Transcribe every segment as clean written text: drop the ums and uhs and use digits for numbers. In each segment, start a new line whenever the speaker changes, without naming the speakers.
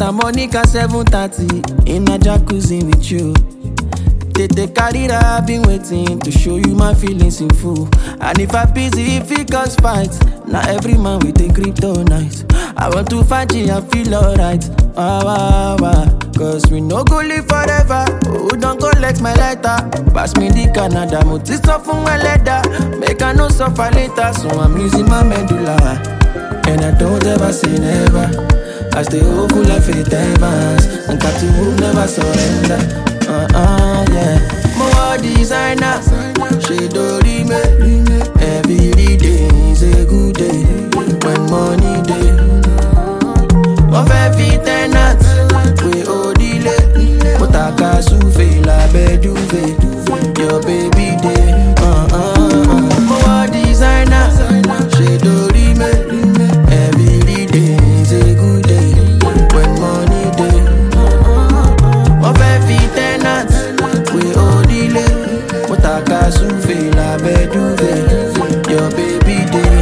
Santa Monica 7:30 in a jacuzzi with you. They carry that I've been waiting to show you my feelings in full. And if I busy, if it cause fights, now every man with a kryptonite. I want to fight you and feel alright. Cause we no go live forever. Oh, don't collect my lighter. Pass me the Canada, motis off from my leather. Make I no suffer later, so I'm using my medulla. And I don't ever say never. I stay hopeful like faith evans. And captain who never surrender. Yeah. More designer, she don't remake. Every day is a good day. When money day, of every tenant, we all delay. But I can't souffle la beduve. Your baby day. More designer, she don't remake. Every day is a good day. When money day, of every tenant, we all delay. But I can't souffle la beduve. Your baby day.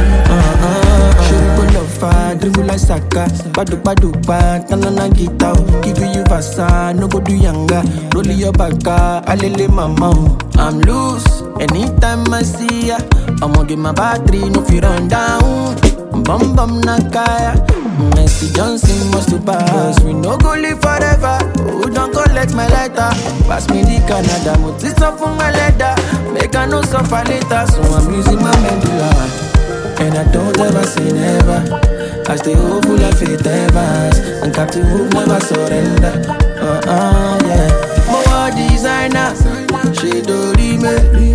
Dribble like Saka, badu tanana gita. Give you vasa, no go do yanga. Roll your baka, alele mama. I'm loose, anytime I see ya. I'ma get my battery, no fi run down. Bum bum nakaya, Messi Johnson must to pass. We no go live forever. Who don't collect my lighter? Pass me the Canada, motis off from my leather. Make I no suffer later, so I'm using my medulla. And I don't ever say never. I stay hopeful like faith evans. And captain who never surrender. Yeah. More designer, she don't remake.